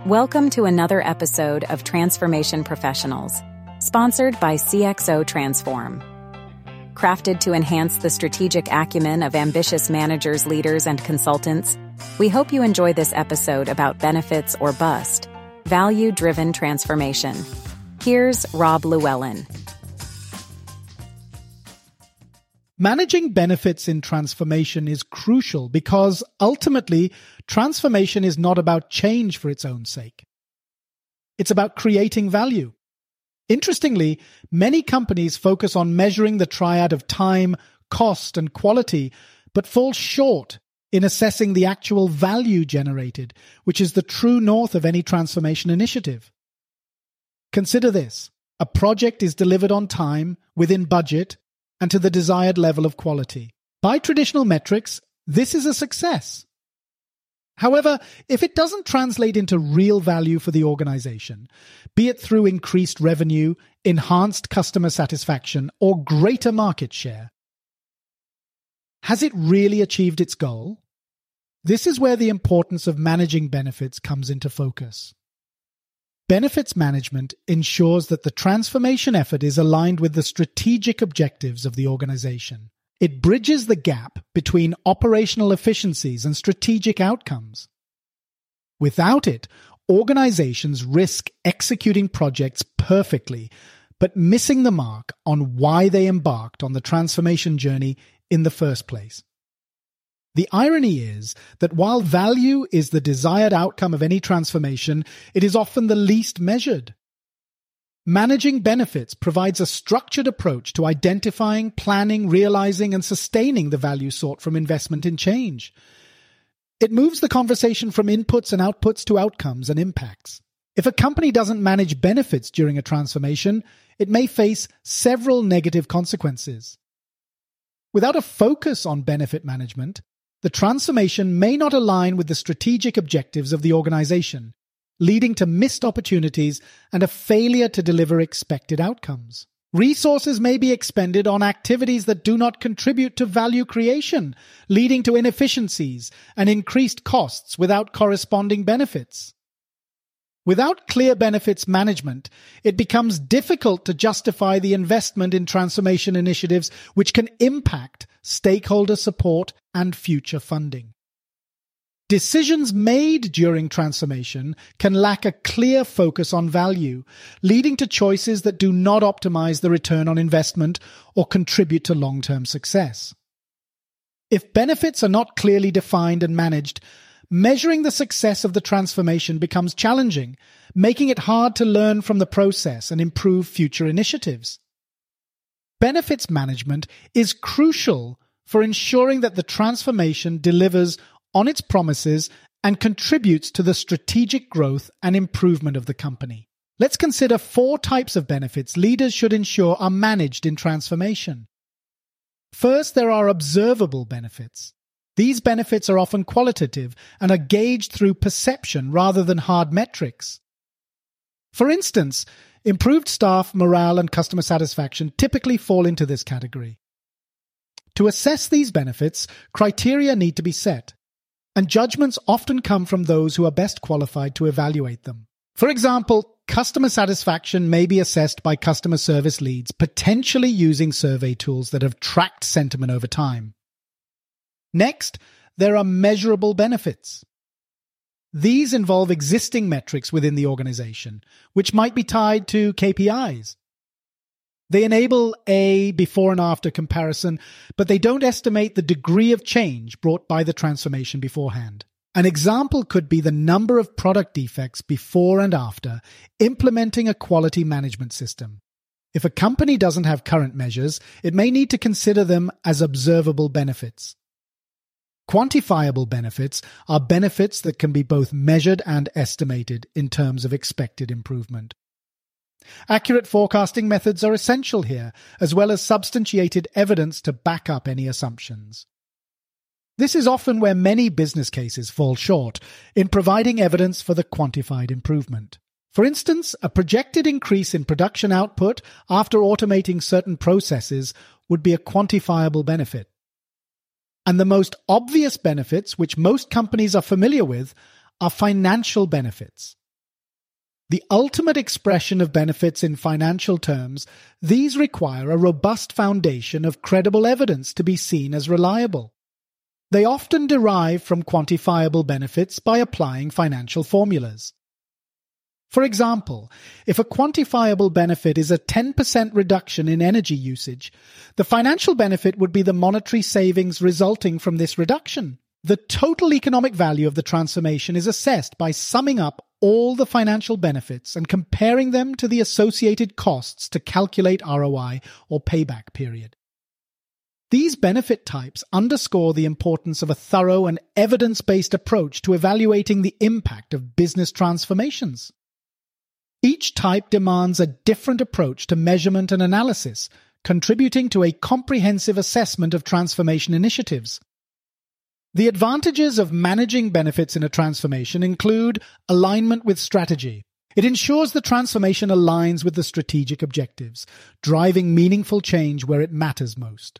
Welcome to another episode of Transformation Professionals, sponsored by CXO Transform. Crafted to enhance the strategic acumen of ambitious managers, leaders, and consultants, we hope you enjoy this episode about benefits or bust, value-driven transformation. Here's Rob Llewellyn. Managing benefits in transformation is crucial because ultimately, transformation is not about change for its own sake. It's about creating value. Interestingly, many companies focus on measuring the triad of time, cost, and quality, but fall short in assessing the actual value generated, which is the true north of any transformation initiative. Consider this. A project is delivered on time, within budget, and to the desired level of quality. By traditional metrics, this is a success. However, if it doesn't translate into real value for the organization, be it through increased revenue, enhanced customer satisfaction, or greater market share, has it really achieved its goal? This is where the importance of managing benefits comes into focus. Benefits management ensures that the transformation effort is aligned with the strategic objectives of the organization. It bridges the gap between operational efficiencies and strategic outcomes. Without it, organizations risk executing projects perfectly, but missing the mark on why they embarked on the transformation journey in the first place. The irony is that while value is the desired outcome of any transformation, it is often the least measured. Managing benefits provides a structured approach to identifying, planning, realizing, and sustaining the value sought from investment in change. It moves the conversation from inputs and outputs to outcomes and impacts. If a company doesn't manage benefits during a transformation, it may face several negative consequences. Without a focus on benefit management, the transformation may not align with the strategic objectives of the organization, leading to missed opportunities and a failure to deliver expected outcomes. Resources may be expended on activities that do not contribute to value creation, leading to inefficiencies and increased costs without corresponding benefits. Without clear benefits management, it becomes difficult to justify the investment in transformation initiatives which can impact stakeholder support and future funding. Decisions made during transformation can lack a clear focus on value, leading to choices that do not optimize the return on investment or contribute to long-term success. If benefits are not clearly defined and managed, measuring the success of the transformation becomes challenging, making it hard to learn from the process and improve future initiatives. Benefits management is crucial for ensuring that the transformation delivers on its promises and contributes to the strategic growth and improvement of the company. Let's consider 4 types of benefits leaders should ensure are managed in transformation. First, there are observable benefits. These benefits are often qualitative and are gauged through perception rather than hard metrics. For instance, improved staff morale and customer satisfaction typically fall into this category. To assess these benefits, criteria need to be set, and judgments often come from those who are best qualified to evaluate them. For example, customer satisfaction may be assessed by customer service leads, potentially using survey tools that have tracked sentiment over time. Next, there are measurable benefits. These involve existing metrics within the organization, which might be tied to KPIs. They enable a before and after comparison, but they don't estimate the degree of change brought by the transformation beforehand. An example could be the number of product defects before and after implementing a quality management system. If a company doesn't have current measures, it may need to consider them as observable benefits. Quantifiable benefits are benefits that can be both measured and estimated in terms of expected improvement. Accurate forecasting methods are essential here, as well as substantiated evidence to back up any assumptions. This is often where many business cases fall short, in providing evidence for the quantified improvement. For instance, a projected increase in production output after automating certain processes would be a quantifiable benefit. And the most obvious benefits, which most companies are familiar with, are financial benefits. the ultimate expression of benefits in financial terms, these require a robust foundation of credible evidence to be seen as reliable. They often derive from quantifiable benefits by applying financial formulas. For example, if a quantifiable benefit is a 10% reduction in energy usage, the financial benefit would be the monetary savings resulting from this reduction. The total economic value of the transformation is assessed by summing up all the financial benefits and comparing them to the associated costs to calculate ROI or payback period. These benefit types underscore the importance of a thorough and evidence-based approach to evaluating the impact of business transformations. Each type demands a different approach to measurement and analysis, contributing to a comprehensive assessment of transformation initiatives. The advantages of managing benefits in a transformation include alignment with strategy. It ensures the transformation aligns with the strategic objectives, driving meaningful change where it matters most.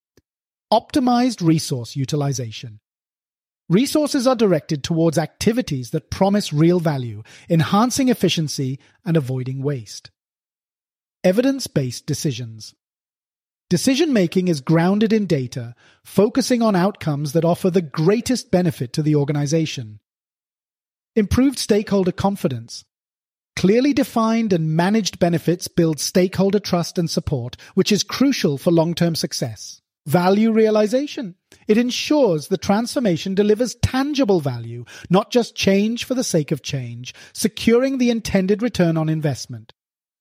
Optimized resource utilization. Resources are directed towards activities that promise real value, enhancing efficiency and avoiding waste. Evidence-based decisions. Decision-making is grounded in data, focusing on outcomes that offer the greatest benefit to the organization. Improved stakeholder confidence. Clearly defined and managed benefits build stakeholder trust and support, which is crucial for long-term success. Value realization. It ensures the transformation delivers tangible value, not just change for the sake of change, securing the intended return on investment.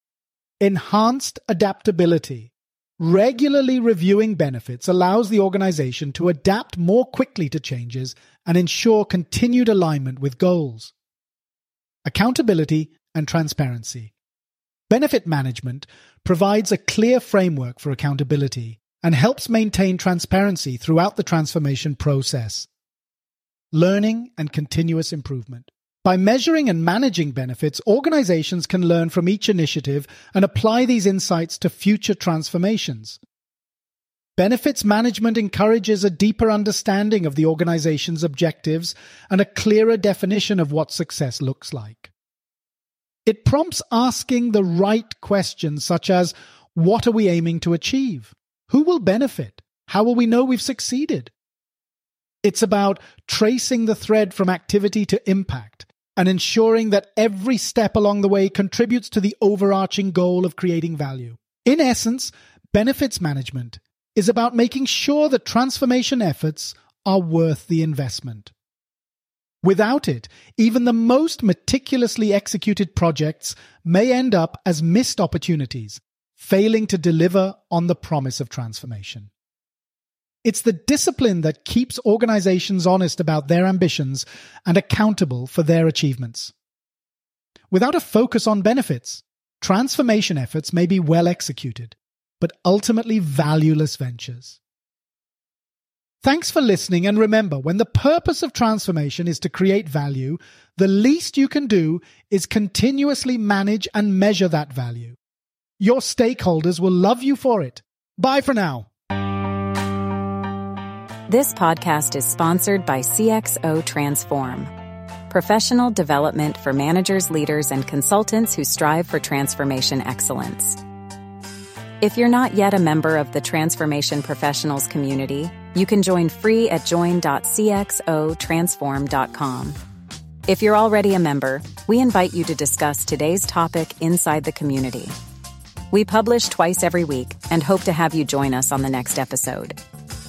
Enhanced adaptability. Regularly reviewing benefits allows the organization to adapt more quickly to changes and ensure continued alignment with goals. Accountability and transparency. Benefit management provides a clear framework for accountability and helps maintain transparency throughout the transformation process. Learning and continuous improvement. By measuring and managing benefits, organizations can learn from each initiative and apply these insights to future transformations. Benefits management encourages a deeper understanding of the organization's objectives and a clearer definition of what success looks like. It prompts asking the right questions such as, what are we aiming to achieve? Who will benefit? How will we know we've succeeded? It's about tracing the thread from activity to impact and ensuring that every step along the way contributes to the overarching goal of creating value. In essence, benefits management is about making sure that transformation efforts are worth the investment. Without it, even the most meticulously executed projects may end up as missed opportunities, failing to deliver on the promise of transformation. It's the discipline that keeps organizations honest about their ambitions and accountable for their achievements. Without a focus on benefits, transformation efforts may be well executed, but ultimately valueless ventures. Thanks for listening, and remember, when the purpose of transformation is to create value, the least you can do is continuously manage and measure that value. Your stakeholders will love you for it. Bye for now. This podcast is sponsored by CXO Transform, professional development for managers, leaders, and consultants who strive for transformation excellence. If you're not yet a member of the Transformation Professionals community, you can join free at join.cxotransform.com. If you're already a member, we invite you to discuss today's topic inside the community. We publish twice every week and hope to have you join us on the next episode.